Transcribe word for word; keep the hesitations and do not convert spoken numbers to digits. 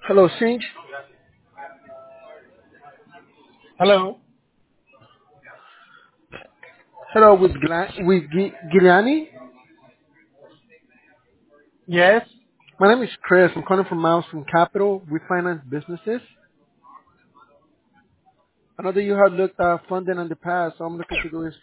Hello, Sinch. Hello. Hello, with Gla- with Gi- Giuliani. Yes. My name is Chris. I'm calling from Milestone Capital. We finance businesses. I know that you have looked at funding in the past, so I'm looking to do this.